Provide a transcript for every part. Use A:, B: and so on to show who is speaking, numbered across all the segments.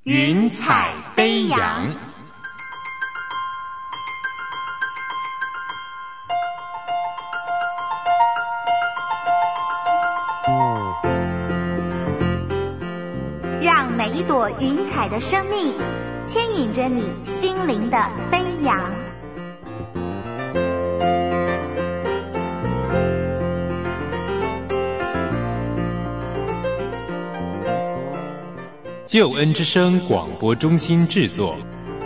A: 云彩飞扬。
B: 让每一朵云彩的生命牵引着你心灵的飞扬。
A: 救恩之声广播中心制作。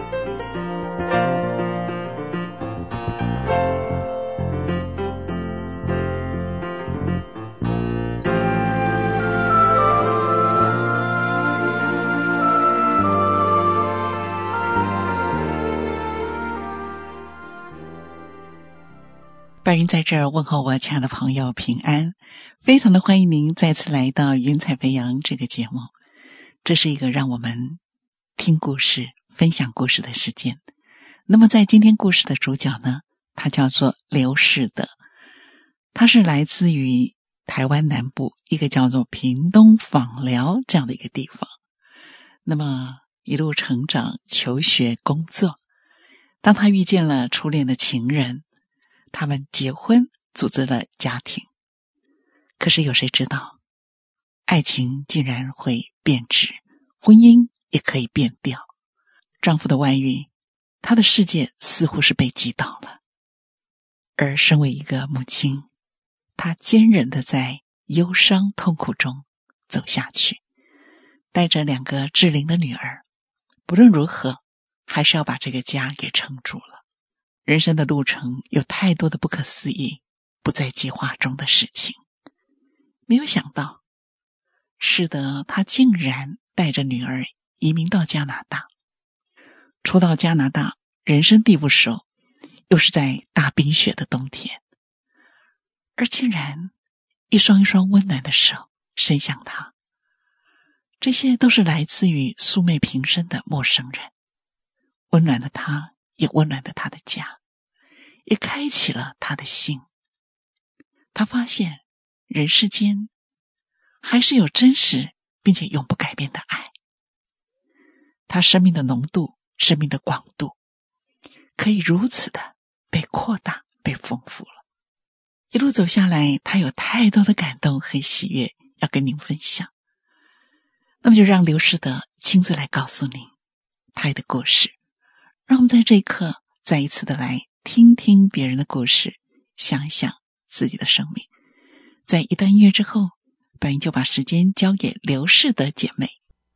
C: 白云在这儿问候我亲爱的朋友平安，非常的欢迎您再次来到云彩飞扬这个节目。这是一个让我们听故事分享故事的时间。那么在今天故事的主角呢，他叫做刘世德，他是来自于台湾南部一个叫做屏东枋寮这样的一个地方。那么一路成长求学工作，当他遇见了初恋的情人，他们结婚组织了家庭。可是有谁知道爱情竟然会变质，婚姻也可以变调。丈夫的外遇，她的世界似乎是被击倒了。而身为一个母亲，她坚韧地在忧伤痛苦中走下去，带着2个适龄的女儿，不论如何还是要把这个家给撑住了。人生的路程有太多的不可思议，不在计划中的事情。没有想到是的，他竟然带着女儿移民到加拿大。初到加拿大，人生地不熟，又是在大冰雪的冬天，而竟然一双一双温暖的手伸向他。这些都是来自于素昧平生的陌生人，温暖了他，也温暖了他的家，也开启了他的心。他发现人世间还是有真实并且永不改变的爱。他生命的浓度，生命的广度可以如此的被扩大，被丰富了。一路走下来，他有太多的感动和喜悦要跟您分享。那么就让刘世德亲自来告诉您他的故事。让我们在这一刻再一次的来听听别人的故事，想想自己的生命。在一段音乐之后，白云就把时间交给刘世德姐妹。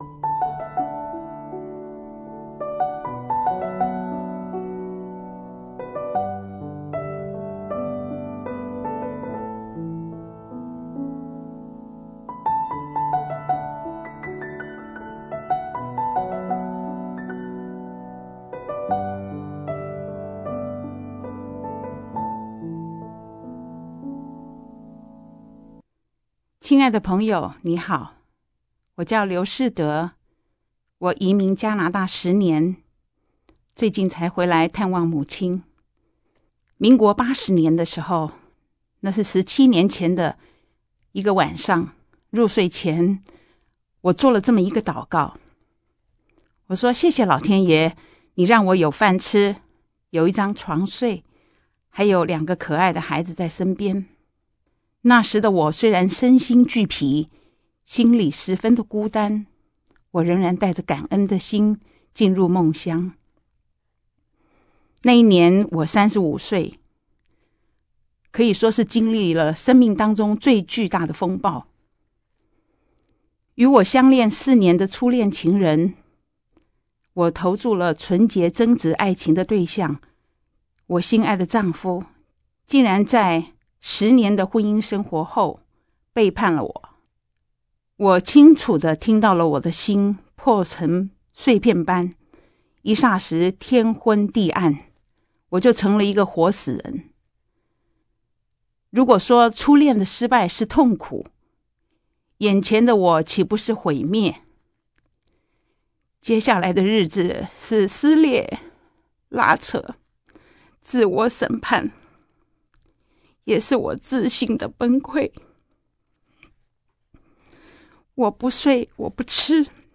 D: 亲爱的朋友，你好，我叫刘世德，我移民加拿大10年，最近才回来探望母亲。民国80年的时候，那是17年前的一个晚上，入睡前，我做了这么一个祷告。我说，谢谢老天爷，你让我有饭吃，有一张床睡，还有2个可爱的孩子在身边。那时的我虽然身心俱疲，心里十分的孤单，我仍然带着感恩的心进入梦乡。那一年我35岁，可以说是经历了生命当中最巨大的风暴。与我相恋4年的初恋情人，我投注了纯洁真挚爱情的对象，我心爱的丈夫，竟然在10年的婚姻生活后背叛了我。我清楚地听到了我的心破成碎片般，一霎时天昏地暗，我就成了一个活死人。如果说初恋的失败是痛苦，眼前的我岂不是毁灭？接下来的日子是撕裂、拉扯、自我审判，也是我自信的崩溃。我不睡，我不吃，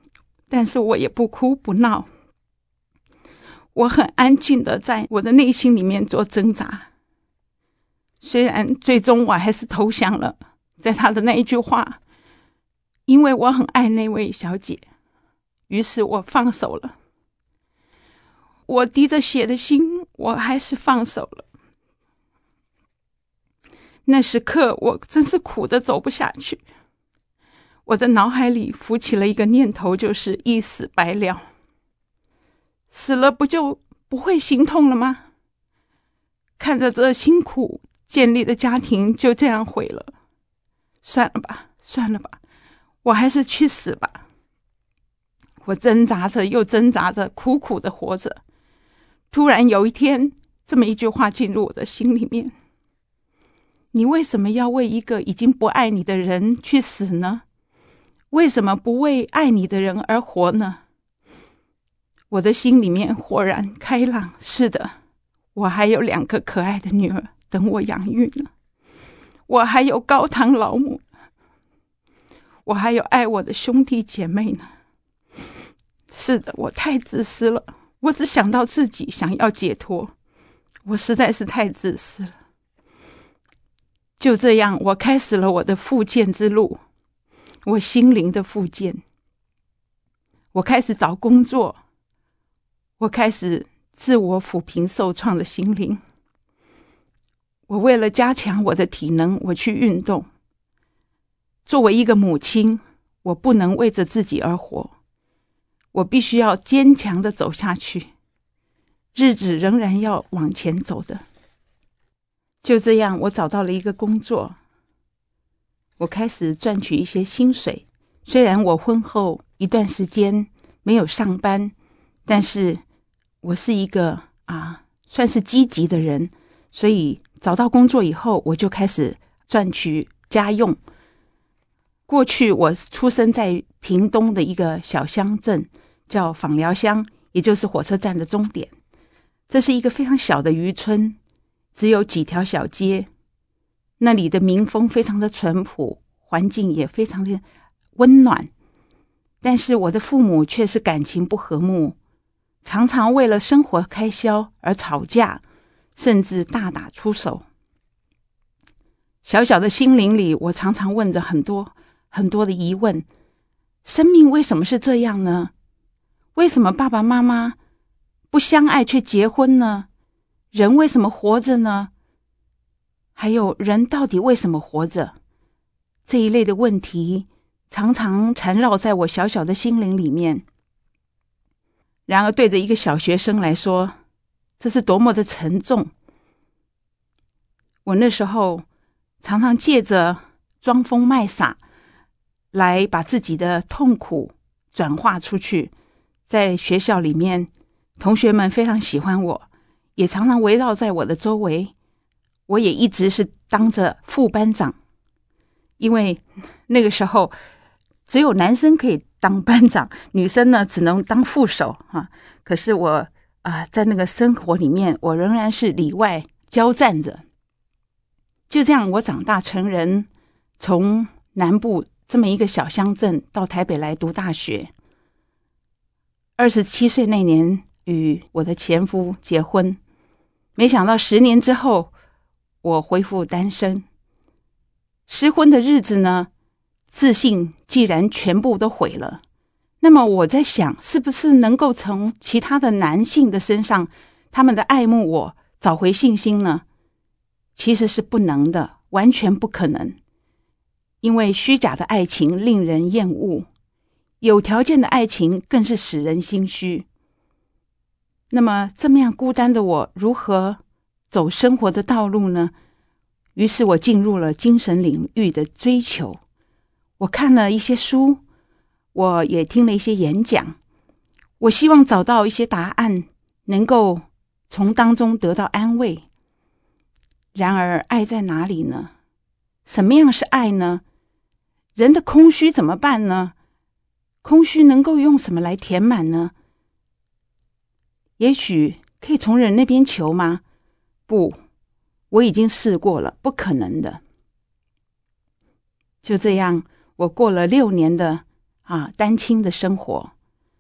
D: 但是我也不哭不闹，我很安静的在我的内心里面做挣扎。虽然最终我还是投降了，在他的那一句话，因为我很爱那位小姐，于是我放手了。我滴着血的心，我还是放手了。那时刻我真是苦得走不下去，我的脑海里浮起了一个念头，就是一死百了。死了不就不会心痛了吗？看着这辛苦建立的家庭就这样毁了，算了吧，算了吧，我还是去死吧。我挣扎着又挣扎着，苦苦的活着。突然有一天，这么一句话进入我的心里面：你为什么要为一个已经不爱你的人去死呢？为什么不为爱你的人而活呢？我的心里面豁然开朗，是的，我还有2个可爱的女儿等我养育呢，我还有高堂老母，我还有爱我的兄弟姐妹呢。是的，我太自私了，我只想到自己，想要解脱，我实在是太自私了。就这样，我开始了我的复健之路，我心灵的复健。我开始找工作，我开始自我抚平受创的心灵。我为了加强我的体能，我去运动。作为一个母亲，我不能为着自己而活，我必须要坚强的走下去，日子仍然要往前走的。就这样，我找到了一个工作，我开始赚取一些薪水。虽然我婚后一段时间没有上班，但是我是一个算是积极的人，所以找到工作以后，我就开始赚取家用。过去我出生在屏东的一个小乡镇，叫枋寮乡，也就是火车站的终点。这是一个非常小的渔村，只有几条小街，那里的民风非常的淳朴，环境也非常的温暖。但是我的父母却是感情不和睦，常常为了生活开销而吵架，甚至大打出手。小小的心灵里，我常常问着很多很多的疑问：生命为什么是这样呢？为什么爸爸妈妈不相爱却结婚呢？人为什么活着呢？还有，人到底为什么活着？这一类的问题常常缠绕在我小小的心灵里面。然而对着一个小学生来说，这是多么的沉重。我那时候常常借着装疯卖傻来把自己的痛苦转化出去。在学校里面，同学们非常喜欢我，也常常围绕在我的周围。我也一直是当着副班长，因为那个时候只有男生可以当班长，女生呢只能当副手可是我在那个生活里面，我仍然是里外交战着。就这样，我长大成人，从南部这么一个小乡镇到台北来读大学。27岁那年与我的前夫结婚，没想到10年之后我恢复单身。失婚的日子呢，自信既然全部都毁了，那么我在想，是不是能够从其他的男性的身上，他们的爱慕我，找回信心呢？其实是不能的，完全不可能。因为虚假的爱情令人厌恶，有条件的爱情更是使人心虚。那么这么样孤单的我，如何走生活的道路呢？于是我进入了精神领域的追求。我看了一些书，我也听了一些演讲，我希望找到一些答案，能够从当中得到安慰。然而爱在哪里呢？什么样是爱呢？人的空虚怎么办呢？空虚能够用什么来填满呢？也许可以从人那边求吗？不，我已经试过了，不可能的。就这样，我过了6年的单亲的生活。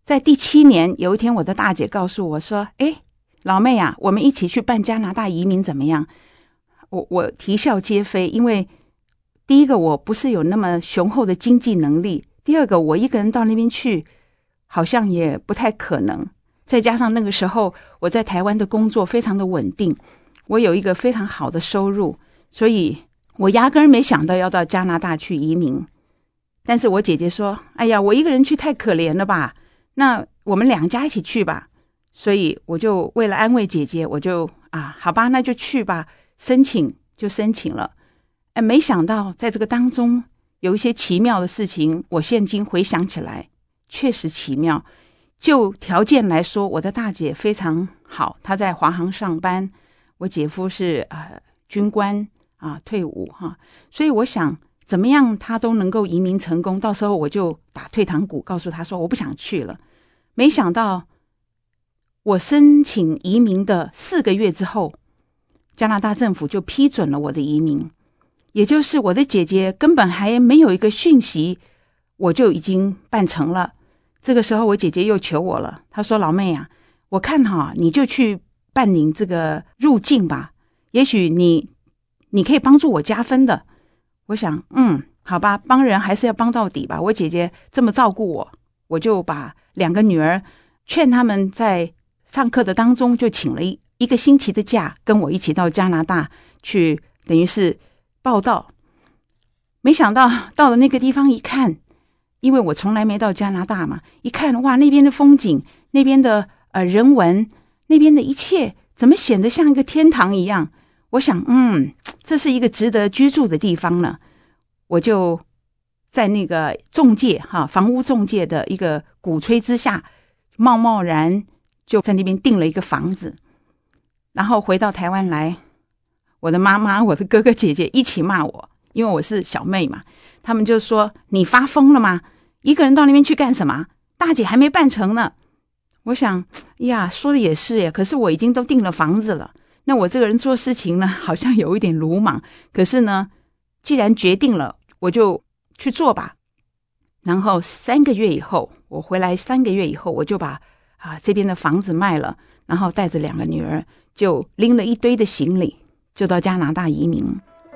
D: 在第7年，有一天我的大姐告诉我说，老妹啊，我们一起去办加拿大移民怎么样？我啼笑皆非，因为第一个我不是有那么雄厚的经济能力，第二个我一个人到那边去好像也不太可能，再加上那个时候我在台湾的工作非常的稳定，我有一个非常好的收入，所以我压根儿没想到要到加拿大去移民。但是我姐姐说，哎呀，我一个人去太可怜了吧，那我们2家一起去吧。所以我就为了安慰姐姐，我就好吧，那就去吧，申请就申请了。没想到在这个当中有一些奇妙的事情，我现今回想起来确实奇妙。就条件来说，我的大姐非常好，她在华航上班，我姐夫是军官退伍所以我想怎么样他都能够移民成功，到时候我就打退堂鼓，告诉他说我不想去了。没想到我申请移民的4个月之后，加拿大政府就批准了我的移民，也就是我的姐姐根本还没有一个讯息，我就已经办成了。这个时候我姐姐又求我了，她说老妹啊，我看你就去办理这个入境吧，也许你可以帮助我加分的。我想好吧，帮人还是要帮到底吧，我姐姐这么照顾我，我就把2个女儿劝他们在上课的当中就请了一个星期的假，跟我一起到加拿大去，等于是报到。没想到到了那个地方一看，因为我从来没到加拿大嘛，一看哇，那边的风景，那边的人文，那边的一切怎么显得像一个天堂一样。我想这是一个值得居住的地方呢。我就在那个中介房屋中介的一个鼓吹之下，贸贸然就在那边订了一个房子。然后回到台湾来，我的妈妈我的哥哥姐姐一起骂我，因为我是小妹嘛，他们就说你发疯了吗？一个人到那边去干什么？大姐还没办成呢。我想呀，说的也是耶，可是我已经都订了房子了，那我这个人做事情呢好像有一点鲁莽，可是呢既然决定了，我就去做吧。然后3个月以后，我回来3个月以后，我就把这边的房子卖了，然后带着2个女儿，就拎了一堆的行李，就到加拿大移民。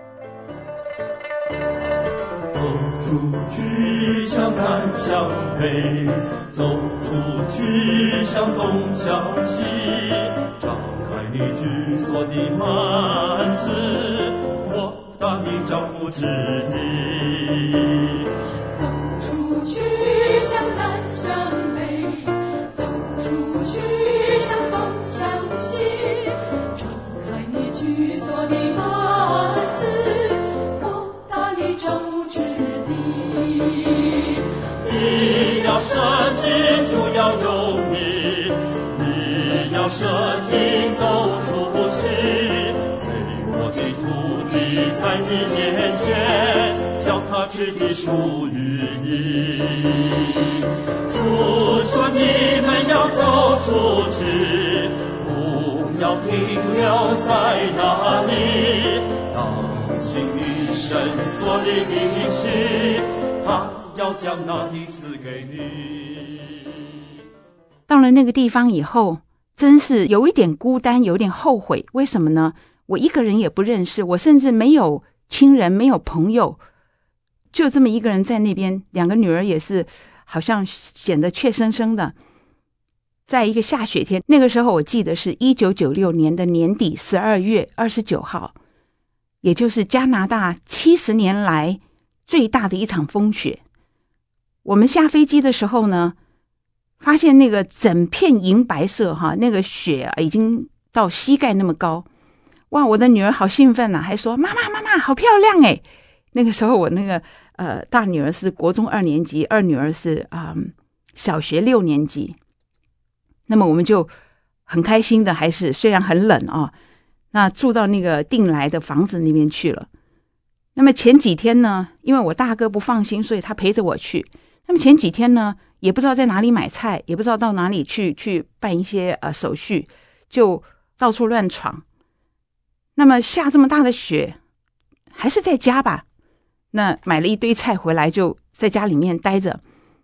E: 走出去，向南向北，走出去，向东向西，张开你居所的幔子，扩大你脚步之地。
F: 走出去，向南向北，走出去，向东向西，张开你居所的幔子，扩大你脚步之地。
E: 你要舍己，主要有你，你要舍己走出去，为我的土地在你面前，脚踏之地属于你。主说你们要走出去，不要停留在那里，当心你神所立的应许，他要将那地赐给你。
D: 到了那个地方以后，真是有一点孤单，有点后悔。为什么呢？我一个人也不认识，我甚至没有亲人，没有朋友，就这么一个人在那边。2个女儿也是好像显得怯生生的。在一个下雪天，那个时候我记得是1996年的年底12月29号，也就是加拿大70年来最大的一场风雪。我们下飞机的时候呢，发现那个整片银白色那个雪已经到膝盖那么高。哇，我的女儿好兴奋还说妈妈妈妈好漂亮诶。那个时候我那个大女儿是国中2年级，二女儿是小学6年级。那么我们就很开心的，还是虽然很冷那住到那个订来的房子那边去了。那么前几天呢，因为我大哥不放心，所以他陪着我去。那么前几天呢，也不知道在哪里买菜，也不知道到哪里去办一些手续，就到处乱闯。那么下这么大的雪，还是在家吧。那买了一堆菜回来，就在家里面待着。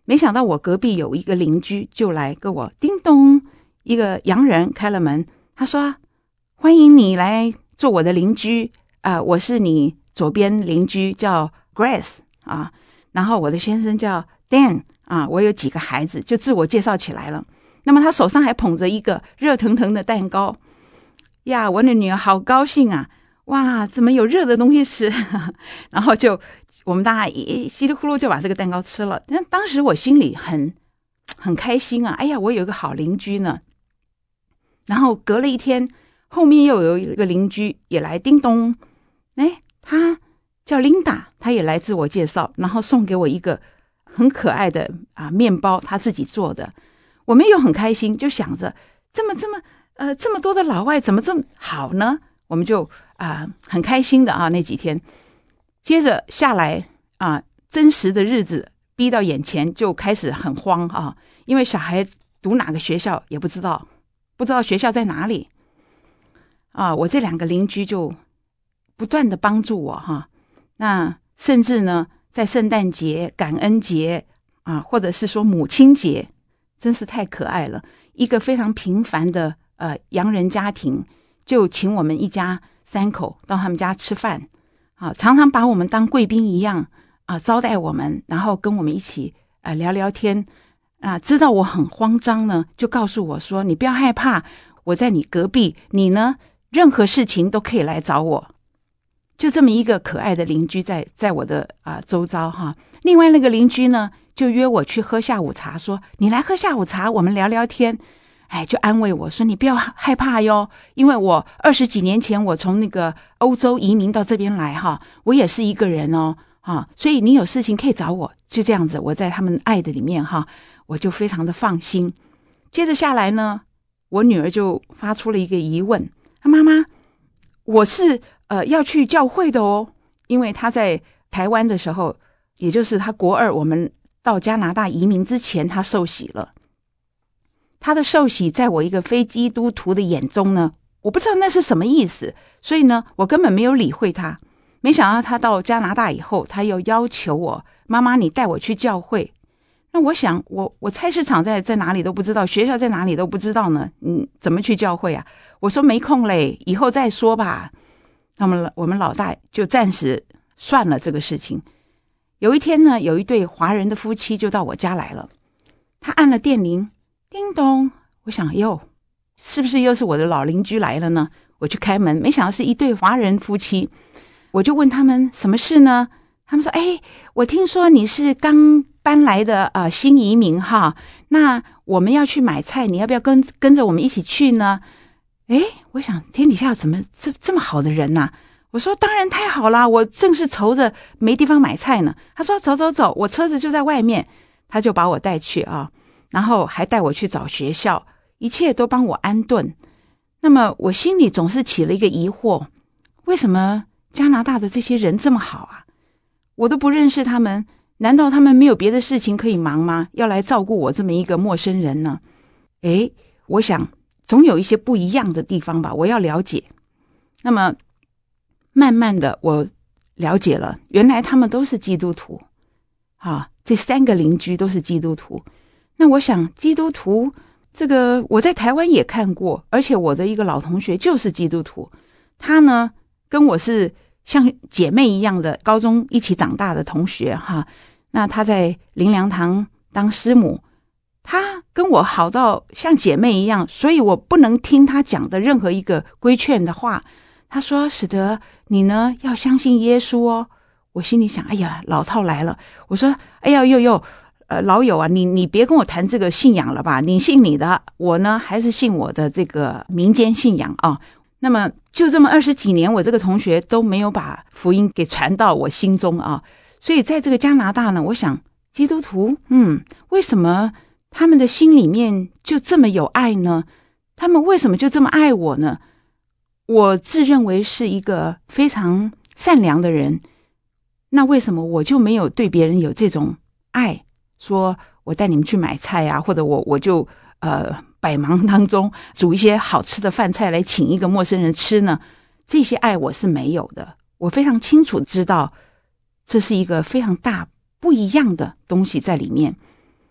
D: 没想到我隔壁有一个邻居就来跟我叮咚，一个洋人开了门，他说欢迎你来做我的邻居我是你左边邻居叫 Grace 然后我的先生叫 Dan 我有几个孩子，就自我介绍起来了。那么他手上还捧着一个热腾腾的蛋糕呀，我的女儿好高兴啊，哇，怎么有热的东西吃然后就我们大家稀里呼噜就把这个蛋糕吃了。但当时我心里很开心啊，哎呀，我有一个好邻居呢。然后隔了一天，后面又有一个邻居也来叮咚，他叫 Linda， 他也来自我介绍，然后送给我一个很可爱的面包，他自己做的。我们又很开心，就想着这么多的老外怎么这么好呢？我们就很开心的那几天。接着下来真实的日子逼到眼前，就开始很慌因为小孩读哪个学校也不知道学校在哪里我这2个邻居就不断的帮助我那甚至呢，在圣诞节、感恩节或者是说母亲节，真是太可爱了。一个非常平凡的洋人家庭，就请我们一家3口到他们家吃饭常常把我们当贵宾一样招待我们，然后跟我们一起聊聊天知道我很慌张呢，就告诉我说你不要害怕，我在你隔壁，你呢任何事情都可以来找我。就这么一个可爱的邻居在我的周遭另外那个邻居呢就约我去喝下午茶，说你来喝下午茶，我们聊聊天。就安慰我说你不要害怕哟，因为我20几年前我从那个欧洲移民到这边来我也是一个人所以你有事情可以找我。就这样子，我在他们爱的里面我就非常的放心。接着下来呢，我女儿就发出了一个疑问，妈妈，我是要去教会的因为她在台湾的时候，也就是她国2我们到加拿大移民之前，她受洗了。他的受洗在我一个非基督徒的眼中呢，我不知道那是什么意思，所以呢我根本没有理会他。没想到他到加拿大以后，他又要求我，妈妈你带我去教会。那我想我菜市场在哪里都不知道，学校在哪里都不知道呢，怎么去教会我说没空嘞，以后再说吧。那么我们老大就暂时算了这个事情。有一天呢，有一对华人的夫妻就到我家来了，他按了电铃，叮咚，我想是不是又是我的老邻居来了呢？我去开门，没想到是一对华人夫妻。我就问他们什么事呢？他们说我听说你是刚搬来的新移民那我们要去买菜，你要不要跟着我们一起去呢？我想天底下怎么这么好的人呢？我说当然太好了，我正是愁着没地方买菜呢。他说走，我车子就在外面。他就把我带去然后还带我去找学校，一切都帮我安顿。那么我心里总是起了一个疑惑，为什么加拿大的这些人这么好我都不认识他们，难道他们没有别的事情可以忙吗？要来照顾我这么一个陌生人呢？我想总有一些不一样的地方吧，我要了解。那么慢慢的我了解了，原来他们都是基督徒这3个邻居都是基督徒。那我想基督徒这个我在台湾也看过，而且我的一个老同学就是基督徒，他呢跟我是像姐妹一样的高中一起长大的同学那他在灵粮堂当师母，他跟我好到像姐妹一样，所以我不能听他讲的任何一个规劝的话。他说使得你呢要相信耶稣我心里想哎呀老套来了，我说哎呀老友你别跟我谈这个信仰了吧，你信你的，我呢还是信我的这个民间信仰那么就这么20几年，我这个同学都没有把福音给传到我心中所以在这个加拿大呢，我想基督徒为什么他们的心里面就这么有爱呢？他们为什么就这么爱我呢？我自认为是一个非常善良的人，那为什么我就没有对别人有这种爱，说我带你们去买菜或者我就百忙当中煮一些好吃的饭菜来请一个陌生人吃呢？这些爱我是没有的。我非常清楚知道这是一个非常大不一样的东西在里面。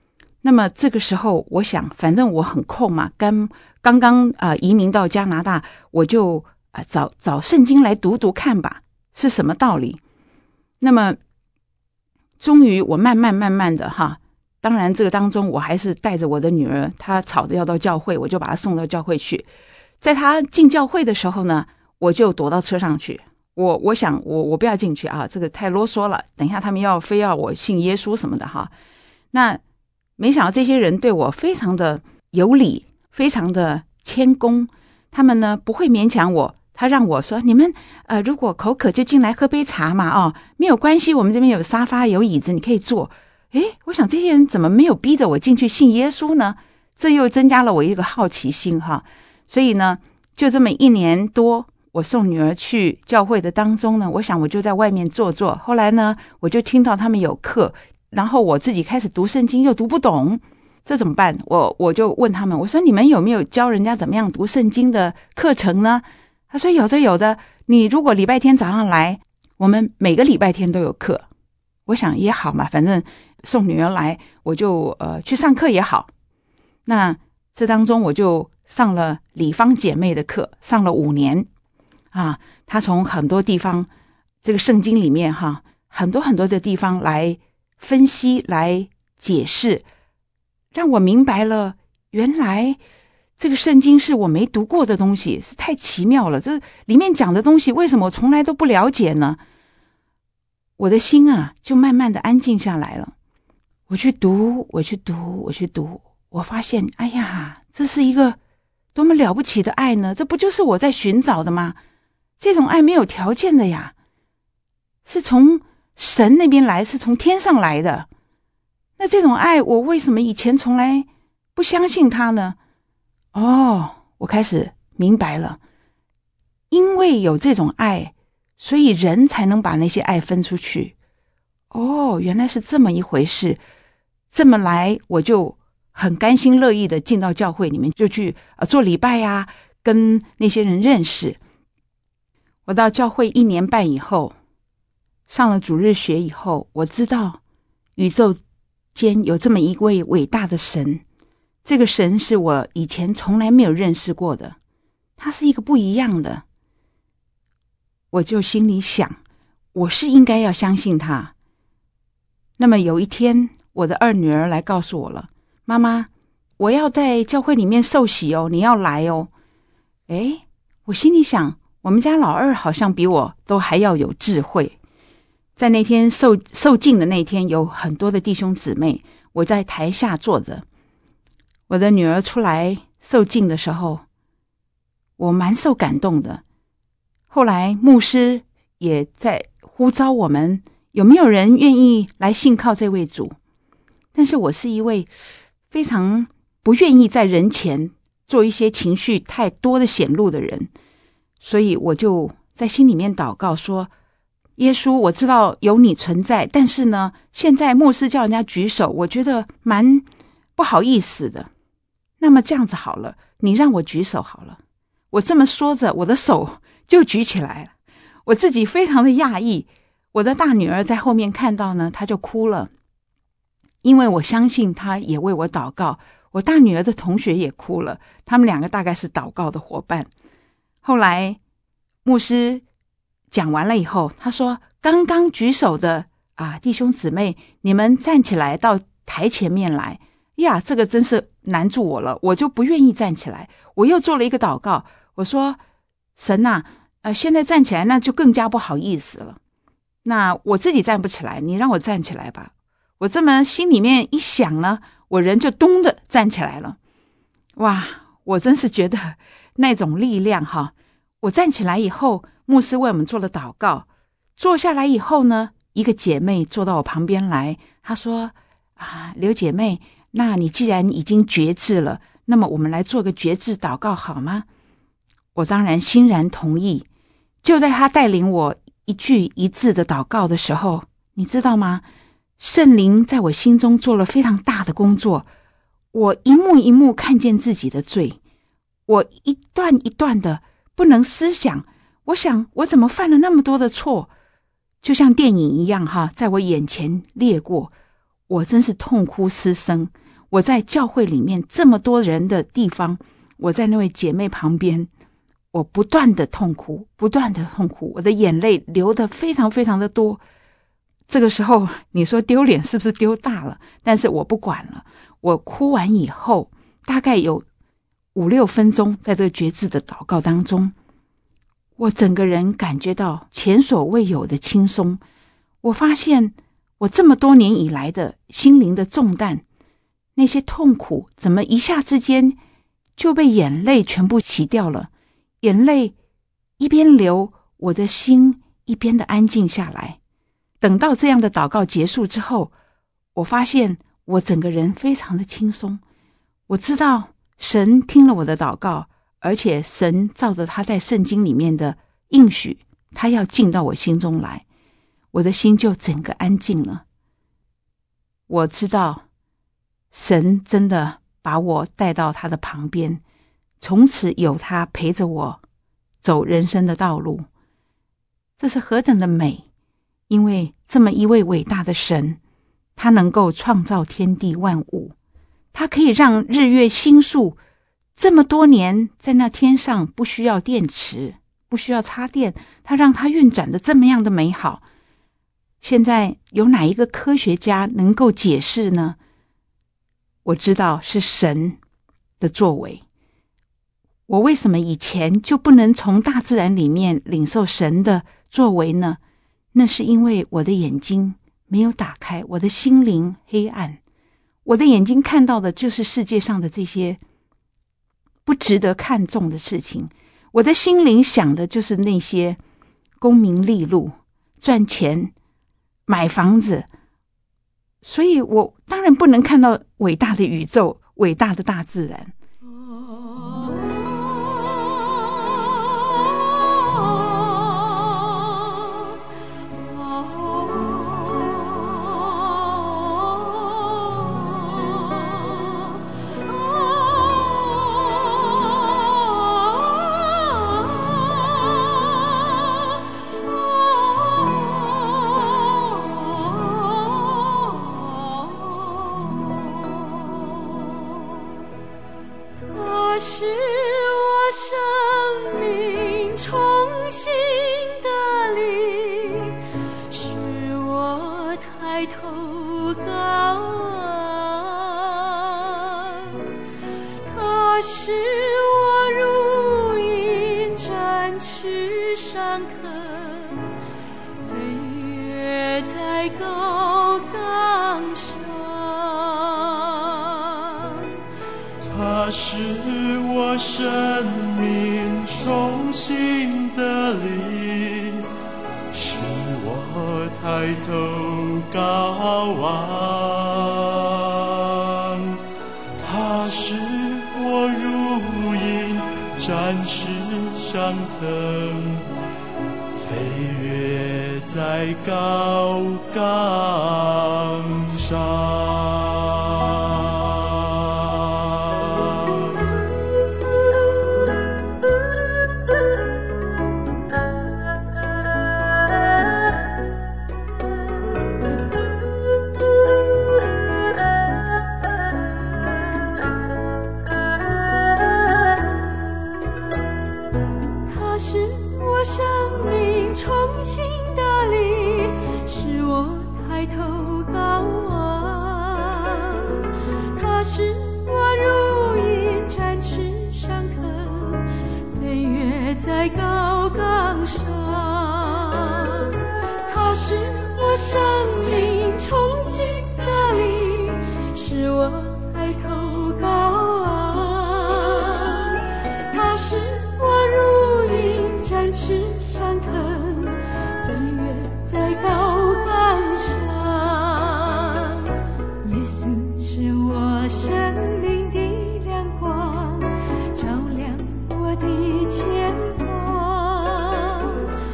D: 那么这个时候我想反正我很空嘛，刚刚移民到加拿大，我就找圣经来读读看吧，是什么道理。那么终于我慢慢的当然这个当中我还是带着我的女儿，她吵着要到教会，我就把她送到教会去。在她进教会的时候呢，我就躲到车上去，我想我不要进去这个太啰嗦了，等一下他们非要我信耶稣什么的那没想到这些人对我非常的有礼，非常的谦恭，他们呢不会勉强我，他让我说你们如果口渴就进来喝杯茶嘛没有关系，我们这边有沙发有椅子你可以坐。我想这些人怎么没有逼着我进去信耶稣呢？这又增加了我一个好奇心所以呢就这么1年多，我送女儿去教会的当中呢，我想我就在外面坐。后来呢我就听到他们有课，然后我自己开始读圣经又读不懂，这怎么办？我就问他们，我说你们有没有教人家怎么样读圣经的课程呢？他说有的，你如果礼拜天早上来，我们每个礼拜天都有课。我想也好嘛，反正送女儿来我就去上课也好。那这当中我就上了李芳姐妹的课，上了5年她从很多地方这个圣经里面很多的地方来分析来解释，让我明白了原来这个圣经是我没读过的东西，是太奇妙了，这里面讲的东西为什么我从来都不了解呢？我的心就慢慢的安静下来了。我去读，我发现哎呀，这是一个多么了不起的爱呢，这不就是我在寻找的吗？这种爱没有条件的呀，是从神那边来，是从天上来的。那这种爱我为什么以前从来不相信他呢？我开始明白了，因为有这种爱，所以人才能把那些爱分出去。原来是这么一回事。这么来我就很甘心乐意的进到教会里面，就去做礼拜跟那些人认识。我到教会1年半以后，上了主日学以后，我知道宇宙间有这么一位伟大的神，这个神是我以前从来没有认识过的，他是一个不一样的。我就心里想，我是应该要相信他。那么有一天，我的2女儿来告诉我了，妈妈，我要在教会里面受洗你要来我心里想，我们家老2好像比我都还要有智慧。在那天受浸的那天，有很多的弟兄姊妹，我在台下坐着。我的女儿出来受浸的时候，我蛮受感动的。后来牧师也在呼召我们，有没有人愿意来信靠这位主？但是我是一位非常不愿意在人前做一些情绪太多的显露的人，所以我就在心里面祷告说，耶稣，我知道有你存在，但是呢，现在牧师叫人家举手，我觉得蛮不好意思的。那么这样子好了，你让我举手好了。我这么说着，我的手就举起来了。我自己非常的讶异，我的大女儿在后面看到呢，她就哭了，因为我相信她也为我祷告。我大女儿的同学也哭了，他们2个大概是祷告的伙伴。后来牧师讲完了以后，他说，刚刚举手的弟兄姊妹，你们站起来到台前面来。呀，这个真是难住我了，我就不愿意站起来。我又做了一个祷告，我说，神现在站起来那就更加不好意思了，那我自己站不起来，你让我站起来吧。我这么心里面一想呢，我人就咚的站起来了。哇，我真是觉得那种力量我站起来以后，牧师为我们做了祷告，坐下来以后呢，一个姐妹坐到我旁边来，她说，刘姐妹，那你既然已经决志了，那么我们来做个决志祷告好吗？我当然欣然同意。就在她带领我一句一字的祷告的时候，你知道吗？圣灵在我心中做了非常大的工作，我一幕一幕看见自己的罪，我一段一段的不能思想，我想我怎么犯了那么多的错，就像电影一样在我眼前列过，我真是痛哭失声。 我在教会里面这么多人的地方，我在那位姐妹旁边，我不断的痛哭，不断的痛哭，我的眼泪流得非常非常的多。这个时候你说丢脸是不是丢大了？但是我不管了，我哭完以后大概有5-6分钟，在这个决志的祷告当中，我整个人感觉到前所未有的轻松。我发现我这么多年以来的心灵的重担，那些痛苦怎么一下之间就被眼泪全部洗掉了。眼泪一边流，我的心一边的安静下来。等到这样的祷告结束之后，我发现我整个人非常的轻松。我知道神听了我的祷告，而且神照着他在圣经里面的应许，他要进到我心中来，我的心就整个安静了。我知道神真的把我带到他的旁边，从此有他陪着我走人生的道路。这是何等的美！因为这么一位伟大的神，他能够创造天地万物，他可以让日月星宿这么多年在那天上不需要电池，不需要插电，他让它运转的这么样的美好。现在有哪一个科学家能够解释呢？我知道是神的作为。我为什么以前就不能从大自然里面领受神的作为呢？那是因为我的眼睛没有打开，我的心灵黑暗，我的眼睛看到的就是世界上的这些不值得看重的事情，我的心灵想的就是那些功名利禄、赚钱、买房子，所以我当然不能看到伟大的宇宙、伟大的大自然。
E: 它是我生命重新的力，使我抬头高望。它使我如鹰展翅上腾，飞跃在高岗上。
F: 在高岗上，它是我生命重新的力，使我抬头高望。它是我如鹰展翅上腾，飞跃在高岗上。耶稣是我生命的亮光，照亮我的前方。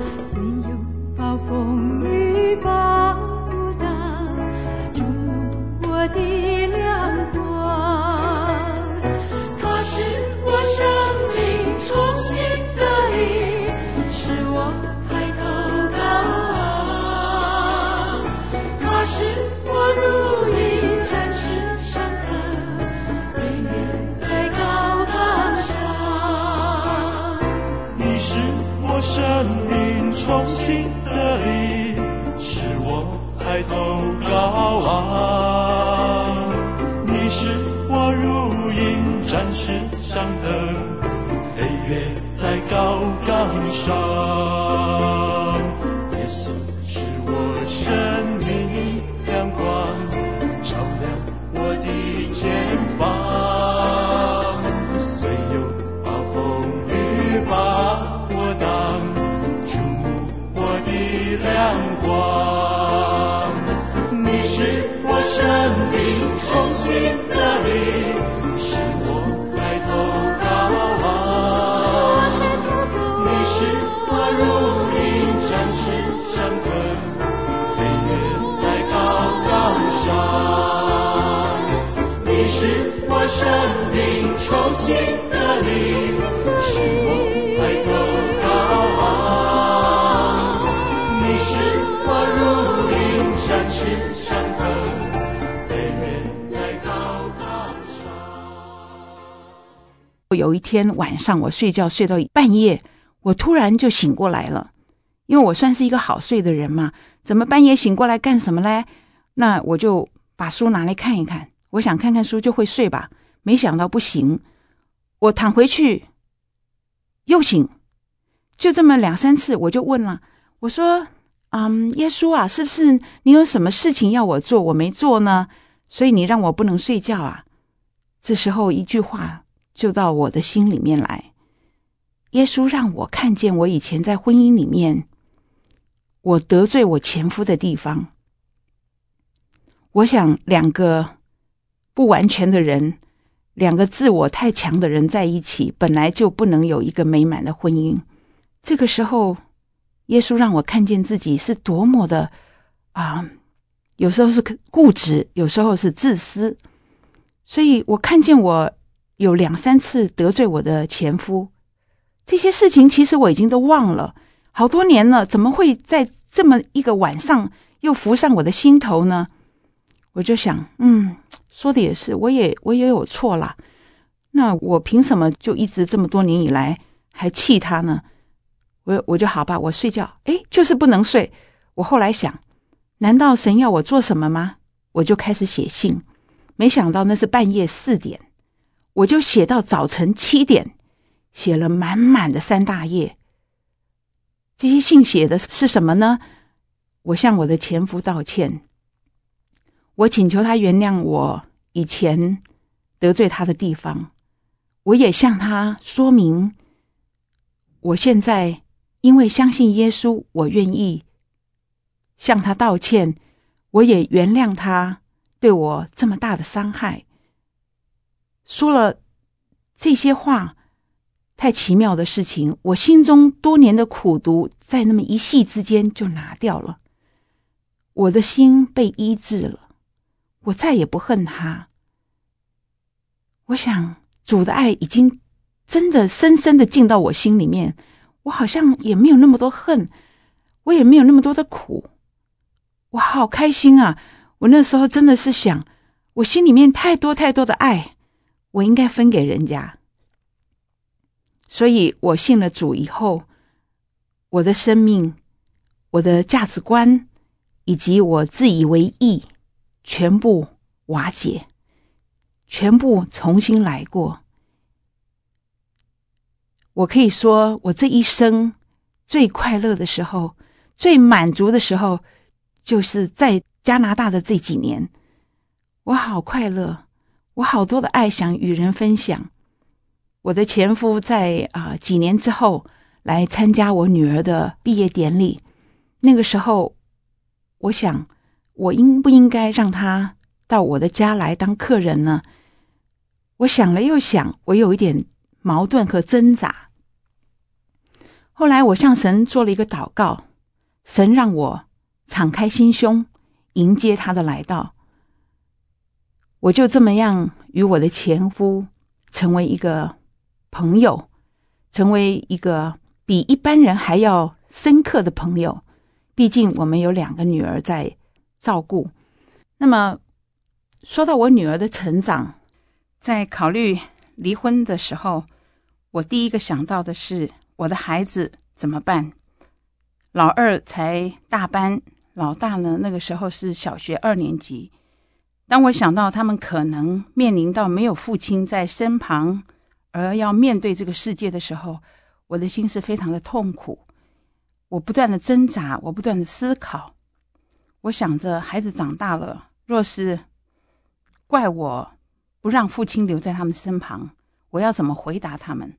E: 重新得力，使我抬头高昂。你使我如鹰展翅上腾，飞跃在高岗上。耶稣是我生命亮光，照亮我的前方。虽有暴风雨把我挡，注目我的亮光。你是我生命重新得力，使我抬头高昂。你是我如鹰展翅上腾，飞跃在高岗上。你是我生命重新得力，使我抬头高昂。你是我如鹰展翅上腾，飞跃在高岗上。
D: 有一天晚上我睡觉睡到半夜，我突然就醒过来了。因为我算是一个好睡的人嘛，怎么半夜醒过来干什么嘞？那我就把书拿来看一看，我想看看书就会睡吧，没想到不行，我躺回去又醒，就这么2-3次，我就问了，我说耶稣啊，是不是你有什么事情要我做，我没做呢？所以你让我不能睡觉啊？这时候一句话就到我的心里面来，耶稣让我看见我以前在婚姻里面我得罪我前夫的地方。我想2个不完全的人，2个自我太强的人在一起，本来就不能有一个美满的婚姻。这个时候耶稣让我看见自己是多么的有时候是固执，有时候是自私。所以我看见我有2-3次得罪我的前夫，这些事情其实我已经都忘了，好多年了，怎么会在这么一个晚上又浮上我的心头呢？我就想说的也是，我也有错啦，那我凭什么就一直这么多年以来还气他呢？我就好吧，我睡觉就是不能睡。我后来想，难道神要我做什么吗？我就开始写信，没想到那是半夜4点，我就写到早晨7点，写了满满的3大页。这些信写的是什么呢？我向我的前夫道歉，我请求他原谅我以前得罪他的地方，我也向他说明，我现在因为相信耶稣，我愿意向他道歉，我也原谅他对我这么大的伤害。说了这些话，太奇妙的事情，我心中多年的苦毒在那么一夕之间就拿掉了，我的心被医治了，我再也不恨他。我想主的爱已经真的深深的进到我心里面，我好像也没有那么多恨，我也没有那么多的苦，我好开心啊！我那时候真的是想，我心里面太多太多的爱，我应该分给人家。所以我信了主以后，我的生命，我的价值观，以及我自以为意，全部瓦解，全部重新来过。我可以说，我这一生最快乐的时候，最满足的时候，就是在加拿大的这几年。我好快乐，我好多的爱想与人分享。我的前夫在几年之后来参加我女儿的毕业典礼，那个时候我想，我应不应该让他到我的家来当客人呢？我想了又想，我有一点矛盾和挣扎。后来我向神做了一个祷告，神让我敞开心胸迎接他的来到。我就这么样与我的前夫成为一个朋友，成为一个比一般人还要深刻的朋友。毕竟我们有2个女儿在照顾。那么说到我女儿的成长，在考虑离婚的时候，我第一个想到的是我的孩子怎么办？ 老二才大班，老大呢那个时候是小学2年级。当我想到他们可能面临到没有父亲在身旁，而要面对这个世界的时候，我的心是非常的痛苦。我不断的挣扎，我不断的思考，我想着孩子长大了，若是怪我不让父亲留在他们身旁，我要怎么回答他们？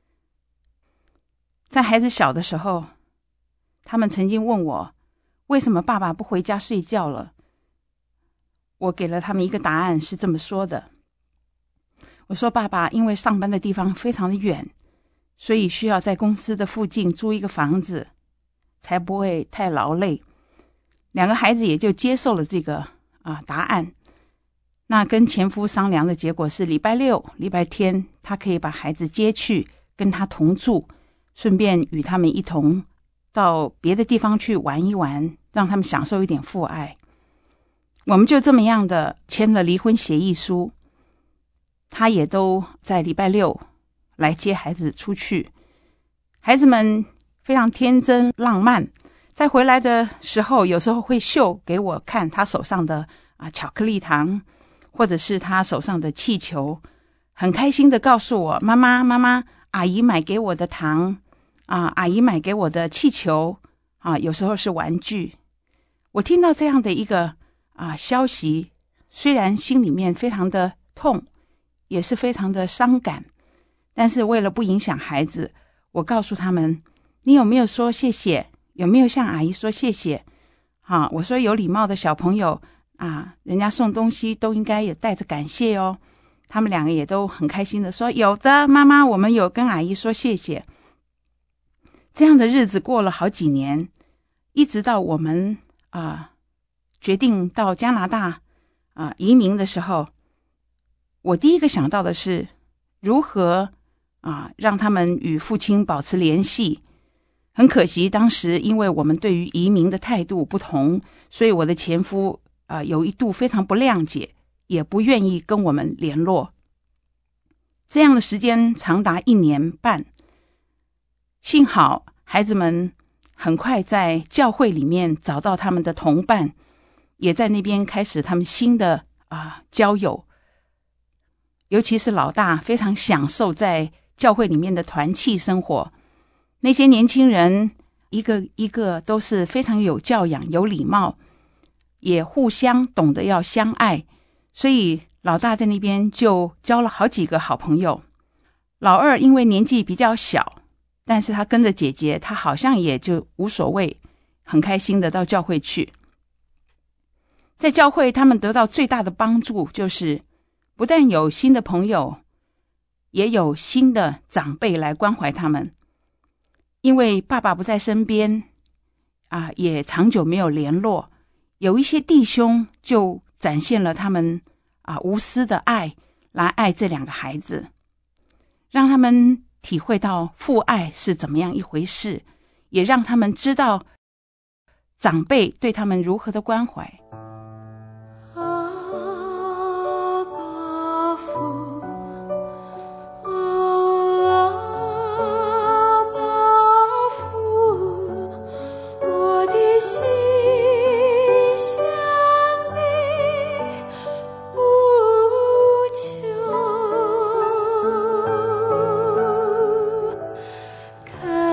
D: 在孩子小的时候，他们曾经问我，为什么爸爸不回家睡觉了？我给了他们一个答案，是这么说的。我说，爸爸因为上班的地方非常的远，所以需要在公司的附近租一个房子，才不会太劳累。2个孩子也就接受了这个答案。那跟前夫商量的结果是，礼拜六、礼拜天他可以把孩子接去跟他同住，顺便与他们一同到别的地方去玩一玩，让他们享受一点父爱。我们就这么样的签了离婚协议书，他也都在礼拜六来接孩子出去。孩子们非常天真浪漫，在回来的时候有时候会秀给我看他手上的巧克力糖，或者是他手上的气球，很开心的告诉我，妈妈，阿姨买给我的糖阿姨买给我的气球有时候是玩具。我听到这样的一个消息，虽然心里面非常的痛，也是非常的伤感，但是为了不影响孩子，我告诉他们，你有没有说谢谢？有没有向阿姨说谢谢？我说有礼貌的小朋友人家送东西都应该也带着感谢哦。他们2个也都很开心的说，有的，妈妈，我们有跟阿姨说谢谢。这样的日子过了好几年，一直到我们决定到加拿大移民的时候，我第一个想到的是如何让他们与父亲保持联系。很可惜，当时因为我们对于移民的态度不同，所以我的前夫有一度非常不谅解，也不愿意跟我们联络。这样的时间长达1年半，幸好孩子们很快在教会里面找到他们的同伴，也在那边开始他们新的交友。尤其是老大非常享受在教会里面的团契生活，那些年轻人一个一个都是非常有教养、有礼貌，也互相懂得要相爱，所以老大在那边就交了好几个好朋友。老二因为年纪比较小，但是他跟着姐姐，他好像也就无所谓，很开心的到教会去。在教会他们得到最大的帮助，就是不但有新的朋友，也有新的长辈来关怀他们。因为爸爸不在身边也长久没有联络，有一些弟兄就展现了他们无私的爱，来爱这2个孩子，让他们体会到父爱是怎么样一回事，也让他们知道长辈对他们如何的关怀。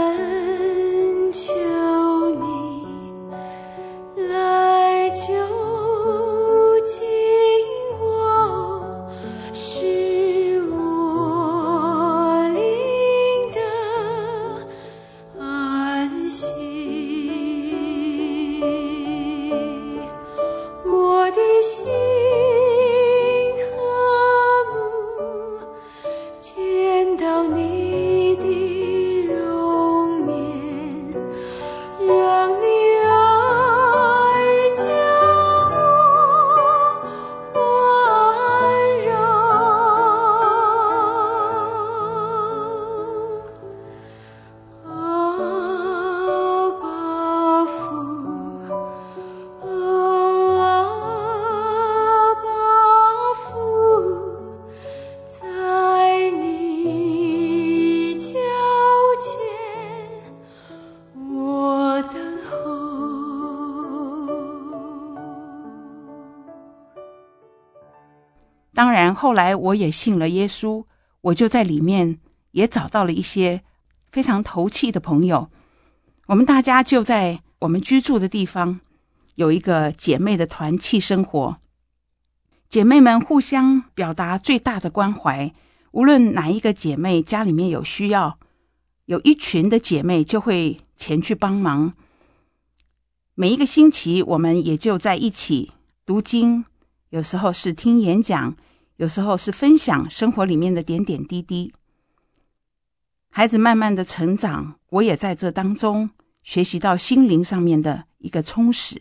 F: 恳求你来救
D: 后来我也信了耶稣，我就在里面也找到了一些非常投契的朋友。我们大家就在我们居住的地方有一个姐妹的团契生活，姐妹们互相表达最大的关怀，无论哪一个姐妹家里面有需要，有一群的姐妹就会前去帮忙。每一个星期我们也就在一起读经，有时候是听演讲，有时候是分享生活里面的点点滴滴。孩子慢慢的成长，我也在这当中学习到心灵上面的一个充实。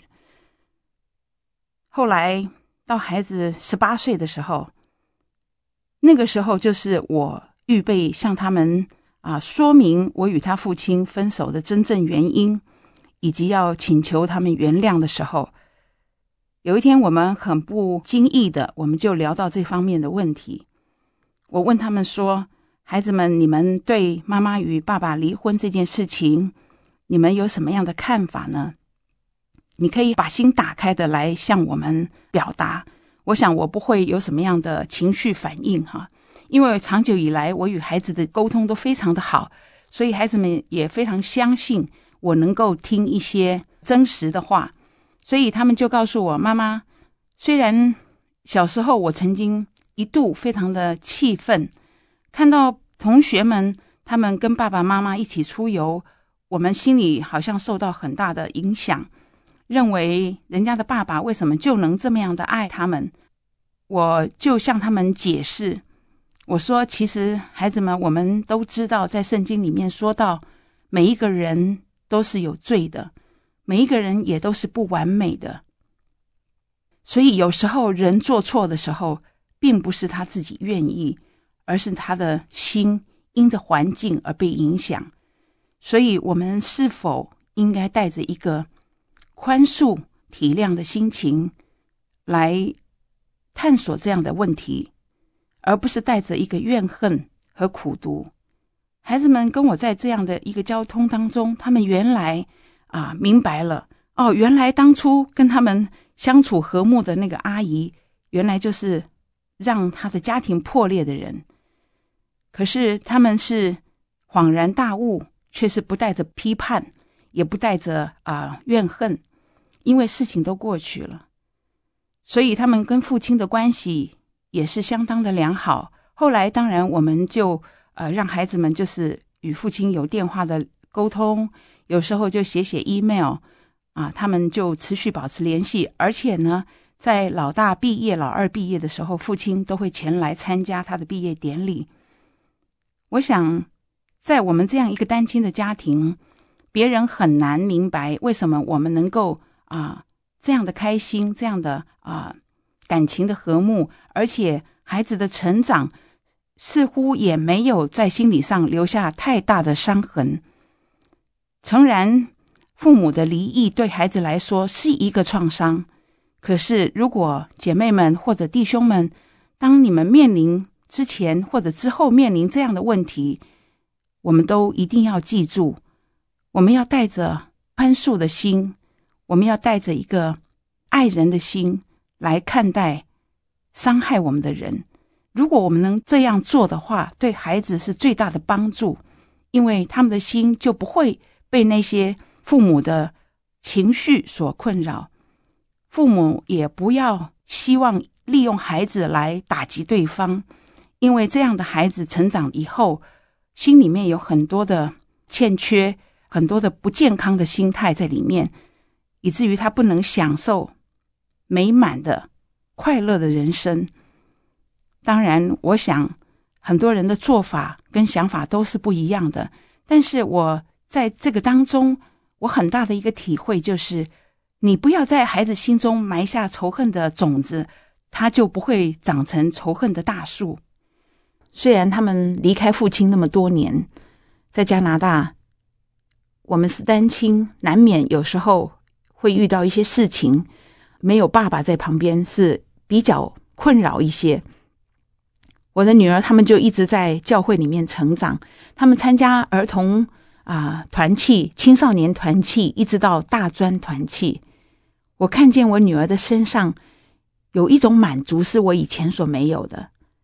D: 后来到孩子18岁的时候，那个时候就是我预备向他们说明我与他父亲分手的真正原因，以及要请求他们原谅的时候。有一天我们很不经意的，我们就聊到这方面的问题。我问他们说，孩子们，你们对妈妈与爸爸离婚这件事情，你们有什么样的看法呢？你可以把心打开的来向我们表达。我想我不会有什么样的情绪反应因为长久以来我与孩子的沟通都非常的好，所以孩子们也非常相信我能够听一些真实的话。所以他们就告诉我，妈妈，虽然小时候我曾经一度非常的气愤，看到同学们他们跟爸爸妈妈一起出游，我们心里好像受到很大的影响，认为人家的爸爸为什么就能这么样的爱他们。我就向他们解释，我说其实孩子们，我们都知道在圣经里面说到，每一个人都是有罪的，每一个人也都是不完美的，所以有时候人做错的时候并不是他自己愿意，而是他的心因着环境而被影响。所以我们是否应该带着一个宽恕体谅的心情来探索这样的问题，而不是带着一个怨恨和苦毒。孩子们跟我在这样的一个交通当中，他们原来明白了，原来当初跟他们相处和睦的那个阿姨，原来就是让他的家庭破裂的人。可是他们是恍然大悟，却是不带着批判，也不带着怨恨，因为事情都过去了。所以他们跟父亲的关系也是相当的良好。后来当然我们就让孩子们就是与父亲有电话的沟通，有时候就写 email 他们就持续保持联系。而且呢，在老大毕业老二毕业的时候，父亲都会前来参加他的毕业典礼。我想在我们这样一个单亲的家庭，别人很难明白为什么我们能够这样的开心，这样的感情的和睦，而且孩子的成长似乎也没有在心理上留下太大的伤痕。诚然父母的离异对孩子来说是一个创伤，可是如果姐妹们或者弟兄们，当你们面临之前或者之后面临这样的问题，我们都一定要记住，我们要带着宽恕的心，我们要带着一个爱人的心来看待伤害我们的人。如果我们能这样做的话，对孩子是最大的帮助，因为他们的心就不会被那些父母的情绪所困扰。父母也不要希望利用孩子来打击对方，因为这样的孩子成长以后，心里面有很多的欠缺，很多的不健康的心态在里面，以至于他不能享受美满的快乐的人生。当然我想很多人的做法跟想法都是不一样的，但是我在这个当中，我很大的一个体会就是，你不要在孩子心中埋下仇恨的种子，他就不会长成仇恨的大树。虽然他们离开父亲那么多年，在加拿大我们是单亲，难免有时候会遇到一些事情，没有爸爸在旁边是比较困扰一些。我的女儿他们就一直在教会里面成长，他们参加儿童团契、青少年团契，一直到大专团契。我看见我女儿的身上有一种满足是我以前所没有的，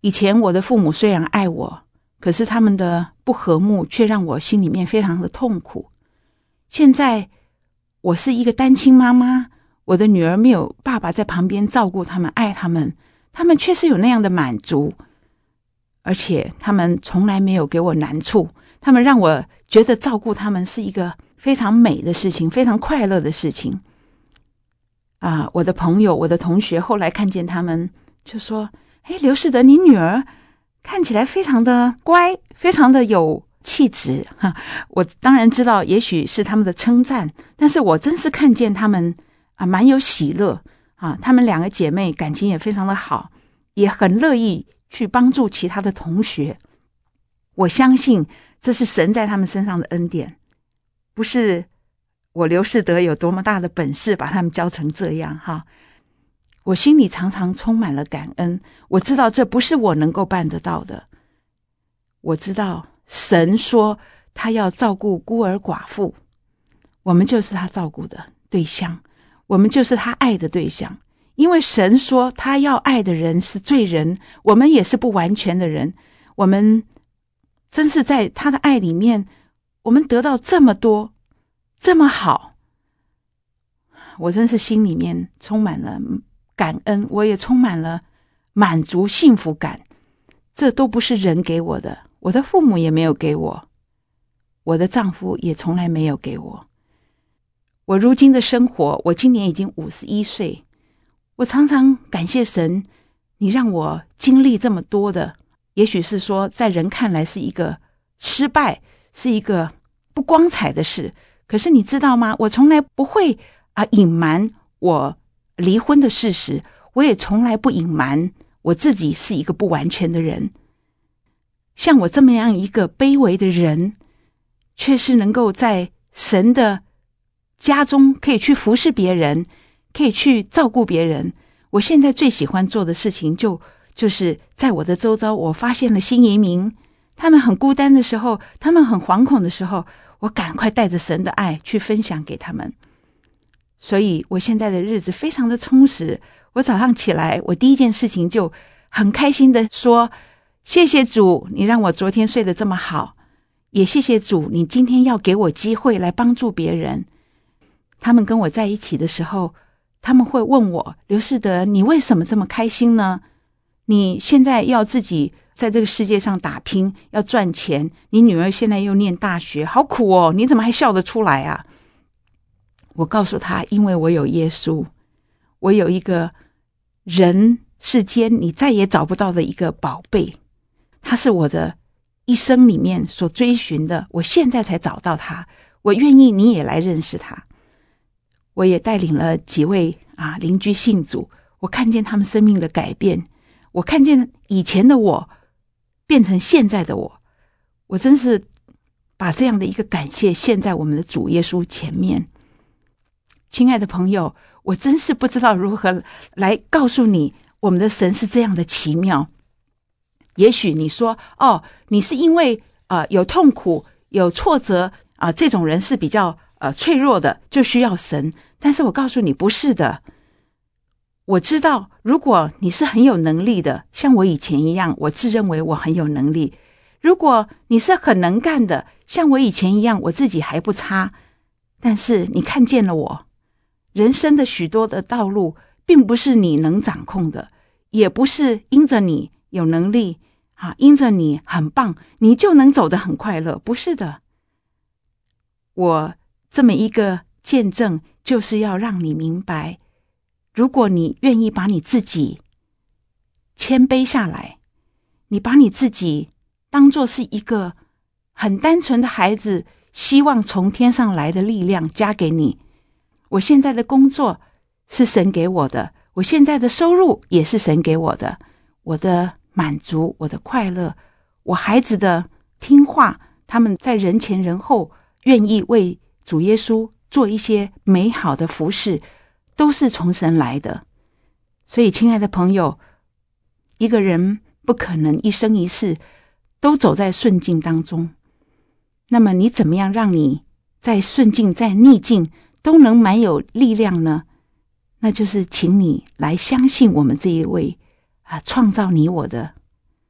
D: 以前我的父母虽然爱我，可是他们的不和睦却让我心里面非常的痛苦。现在我是一个单亲妈妈，我的女儿没有爸爸在旁边照顾他们、爱他们，他们确实有那样的满足，而且他们从来没有给我难处，他们让我觉得照顾他们是一个非常美的事情，非常快乐的事情。我的朋友、我的同学后来看见他们就说，刘士德，你女儿看起来非常的乖，非常的有气质。我当然知道也许是他们的称赞，但是我真是看见他们蛮有喜乐她们两个姐妹感情也非常的好，也很乐意去帮助其他的同学。我相信这是神在他们身上的恩典，不是我刘士德有多么大的本事把他们教成这样我心里常常充满了感恩，我知道这不是我能够办得到的。我知道神说他要照顾孤儿寡妇，我们就是他照顾的对象，我们就是他爱的对象。因为神说他要爱的人是罪人，我们也是不完全的人，我们真是在他的爱里面，我们得到这么多，这么好，我真是心里面充满了感恩，我也充满了满足幸福感。这都不是人给我的，我的父母也没有给我，我的丈夫也从来没有给我。我如今的生活，我今年已经51岁，我常常感谢神，你让我经历这么多的，也许是说在人看来是一个失败，是一个不光彩的事，可是你知道吗？我从来不会隐瞒我离婚的事实，我也从来不隐瞒我自己是一个不完全的人。像我这么样一个卑微的人，却是能够在神的家中可以去服侍别人，可以去照顾别人。我现在最喜欢做的事情就是在我的周遭，我发现了新移民，他们很孤单的时候，他们很惶恐的时候，我赶快带着神的爱去分享给他们。所以我现在的日子非常的充实，我早上起来，我第一件事情就很开心的说，谢谢主，你让我昨天睡得这么好，也谢谢主，你今天要给我机会来帮助别人。他们跟我在一起的时候，他们会问我，刘士德，你为什么这么开心呢？你现在要自己在这个世界上打拼，要赚钱，你女儿现在又念大学，好苦哦，你怎么还笑得出来啊？我告诉他，因为我有耶稣，我有一个人世间你再也找不到的一个宝贝，他是我的一生里面所追寻的，我现在才找到他，我愿意你也来认识他。我也带领了几位邻居信主，我看见他们生命的改变，我看见以前的我变成现在的我，我真是把这样的一个感谢献在我们的主耶稣前面。亲爱的朋友，我真是不知道如何来告诉你我们的神是这样的奇妙。也许你说你是因为有痛苦有挫折这种人是比较脆弱的，就需要神。但是我告诉你不是的，我知道如果你是很有能力的，像我以前一样，我自认为我很有能力，如果你是很能干的，像我以前一样，我自己还不差，但是你看见了我人生的许多的道路并不是你能掌控的，也不是因着你有能力因着你很棒你就能走得很快乐，不是的。我这么一个见证就是要让你明白，如果你愿意把你自己谦卑下来，你把你自己当作是一个很单纯的孩子，希望从天上来的力量加给你。我现在的工作是神给我的，我现在的收入也是神给我的，我的满足，我的快乐，我孩子的听话，他们在人前人后愿意为主耶稣做一些美好的服事，都是从神来的。所以亲爱的朋友，一个人不可能一生一世都走在顺境当中，那么你怎么样让你在顺境在逆境都能蛮有力量呢？那就是请你来相信我们这一位创造你我的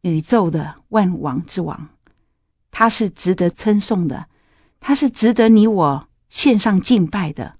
D: 宇宙的万王之王，他是值得称颂的，他是值得你我献上敬拜的。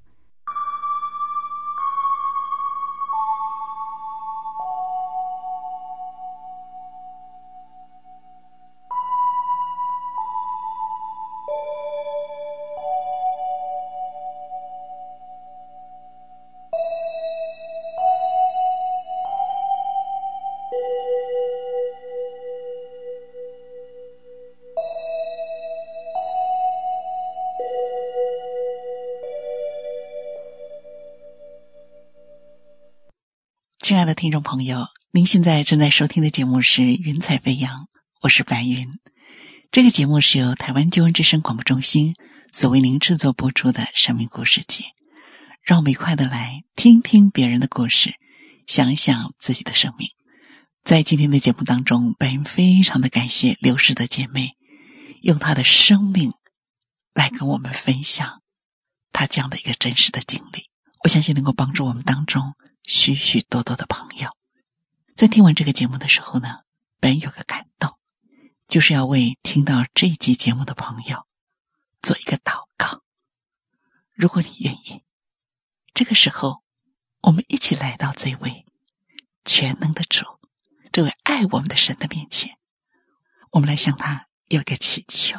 C: 亲爱的听众朋友，您现在正在收听的节目是云彩飞扬，我是白云。这个节目是由台湾救恩之声广播中心所为您制作播出的生命故事集，让我们一块的来听听别人的故事，想一想自己的生命。在今天的节目当中，白云非常的感谢刘氏的姐妹用她的生命来跟我们分享她这样的一个真实的经历，我相信能够帮助我们当中许许多多的朋友。在听完这个节目的时候呢，白云有个感动，就是要为听到这一集节目的朋友做一个祷告。如果你愿意，这个时候我们一起来到这位全能的主，这位爱我们的神的面前，我们来向他有一个祈求。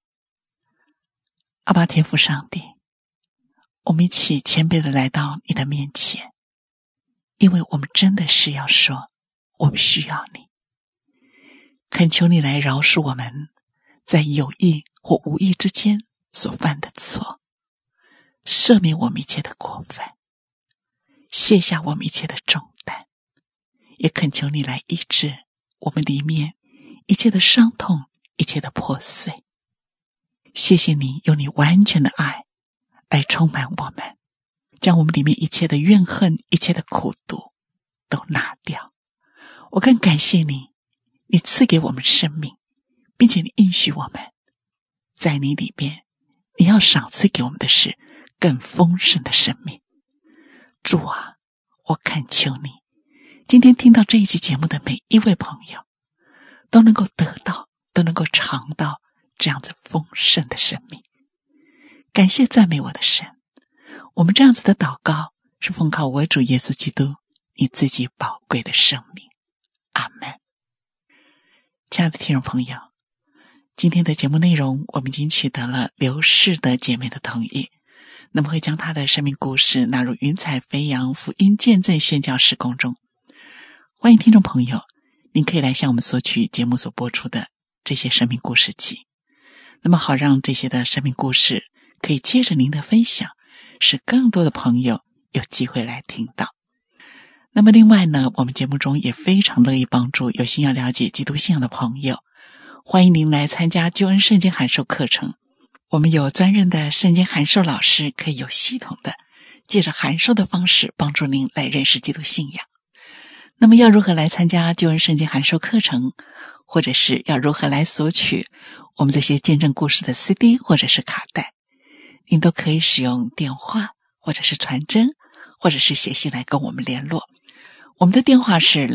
C: 阿爸天父上帝，我们一起谦卑的来到你的面前，因为我们真的是要说我们需要你，恳求你来饶恕我们在有意或无意之间所犯的错，赦免我们一切的过犯，卸下我们一切的重担，也恳求你来医治我们里面一切的伤痛，一切的破碎。谢谢你用你完全的爱来充满我们，将我们里面一切的怨恨，一切的苦毒都拿掉。我更感谢你，你赐给我们生命，并且你应许我们在你里面，你要赏赐给我们的是更丰盛的生命。主啊，我恳求你，今天听到这一期节目的每一位朋友都能够得到，都能够尝到这样子丰盛的生命。感谢赞美我的神，我们这样子的祷告是奉靠我主耶稣基督你自己宝贵的生命。阿们。亲爱的听众朋友，今天的节目内容我们已经取得了刘氏的姐妹的同意，那么会将她的生命故事纳入云彩飞扬福音见证宣教事工中。欢迎听众朋友，您可以来向我们索取节目所播出的这些生命故事集，那么好让这些的生命故事可以借着您的分享，使更多的朋友有机会来听到。那么另外呢，我们节目中也非常乐意帮助有心要了解基督信仰的朋友，欢迎您来参加救恩圣经函授课程。我们有专任的圣经函授老师，可以有系统的借着函授的方式帮助您来认识基督信仰。那么要如何来参加救恩圣经函授课程，或者是要如何来索取我们这些见证故事的 CD 或者是卡带，您都可以使用电话或者是传真，或者是写信来跟我们联络。我们的电话是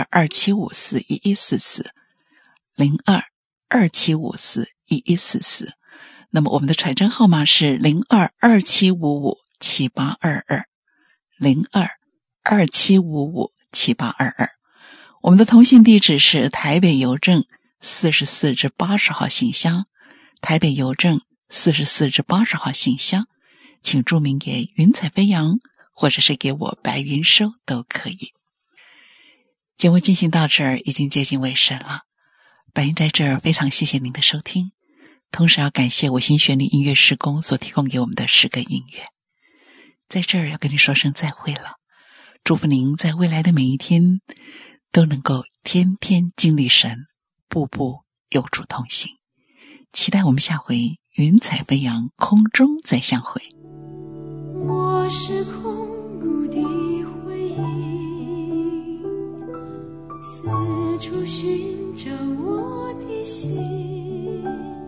C: 0227541144 0227541144，那么我们的传真号码是0227557822 0227557822。我们的通信地址是台北邮政44至80号信箱，台北邮政44至80号信箱，请注明给云彩飞扬，或者是给我白云收都可以。节目进行到这儿已经接近尾声了，白云在这儿非常谢谢您的收听，同时要感谢我心旋律音乐事工所提供给我们的诗歌音乐。在这儿要跟你说声再会了，祝福您在未来的每一天都能够天天经历神，步步有主同行。期待我们下回云彩飞扬空中再相会。
F: 我是空谷的回忆，四处寻找我的心，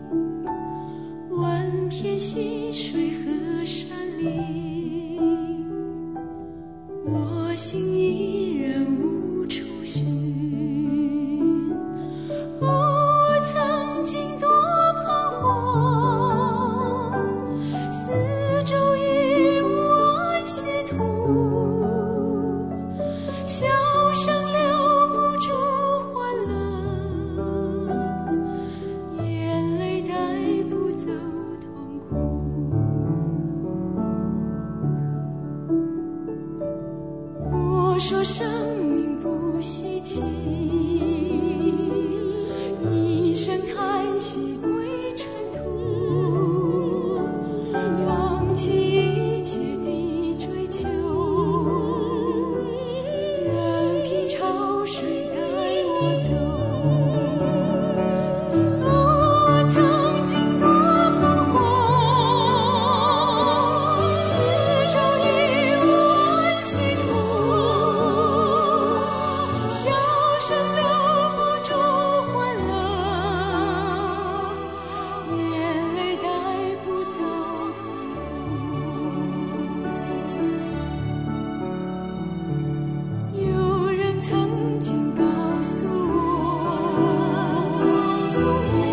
F: 万片溪水和山林，我心依然无处寻。 生命不稀奇，一声叹息归尘土，放弃一切的追求，任凭潮水带我走。我曾经多彷徨，四周已无安息土，笑声留不住欢乐，眼泪带不走痛。有人曾经告诉我，